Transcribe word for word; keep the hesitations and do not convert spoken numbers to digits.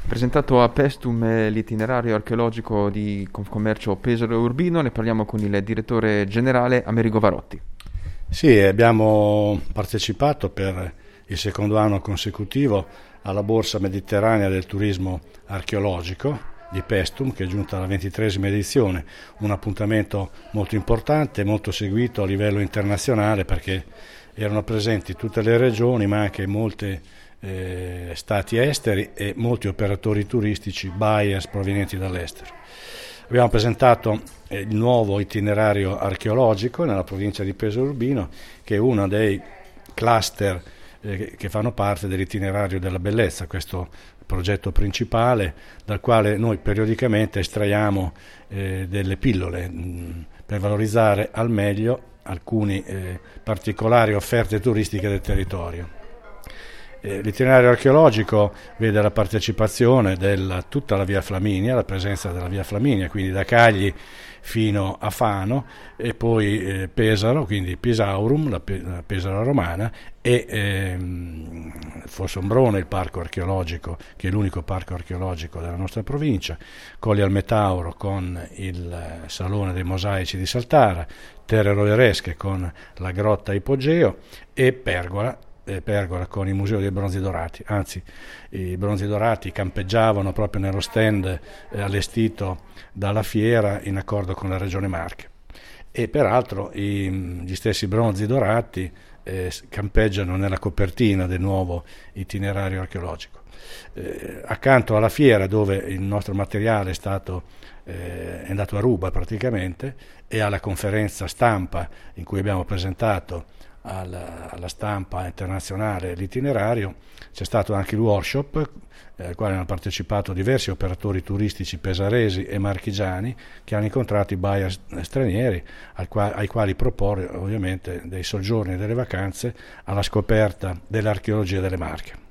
Presentato a Pestum l'itinerario archeologico di Confcommercio Pesaro e Urbino, ne parliamo con il direttore generale Amerigo Varotti. Sì, abbiamo partecipato per il secondo anno consecutivo alla Borsa Mediterranea del Turismo Archeologico di Pestum, che è giunta alla ventitreesima edizione, un appuntamento molto importante, molto seguito a livello internazionale perché erano presenti tutte le regioni ma anche molti eh, stati esteri e molti operatori turistici, buyers provenienti dall'estero. Abbiamo presentato eh, il nuovo itinerario archeologico nella provincia di Pesaro Urbino, che è uno dei cluster eh, che fanno parte dell'itinerario della bellezza, questo progetto principale dal quale noi periodicamente estraiamo eh, delle pillole mh, per valorizzare al meglio alcune eh, particolari offerte turistiche del territorio. Eh, l'itinerario archeologico vede la partecipazione di tutta la via Flaminia, la presenza della via Flaminia, quindi da Cagli fino a Fano, e poi eh, Pesaro, quindi Pisaurum, la, Pe- la Pesaro romana, e ehm, Fossombrone, il parco archeologico, che è l'unico parco archeologico della nostra provincia, Colli al Metauro con il eh, Salone dei Mosaici di Saltara, Terre Roeresche con la Grotta Ipogeo e Pergola, Pergola con il Museo dei Bronzi Dorati, anzi i bronzi dorati campeggiavano proprio nello stand allestito dalla fiera in accordo con la Regione Marche, e peraltro i, gli stessi bronzi dorati eh, campeggiano nella copertina del nuovo itinerario archeologico. Eh, accanto alla fiera, dove il nostro materiale è stato eh, è andato a ruba praticamente, e alla conferenza stampa in cui abbiamo presentato alla, alla stampa internazionale l'itinerario, c'è stato anche il workshop eh, al quale hanno partecipato diversi operatori turistici pesaresi e marchigiani che hanno incontrato i buyer stranieri al qua, ai quali proporre ovviamente dei soggiorni e delle vacanze alla scoperta dell'archeologia delle Marche.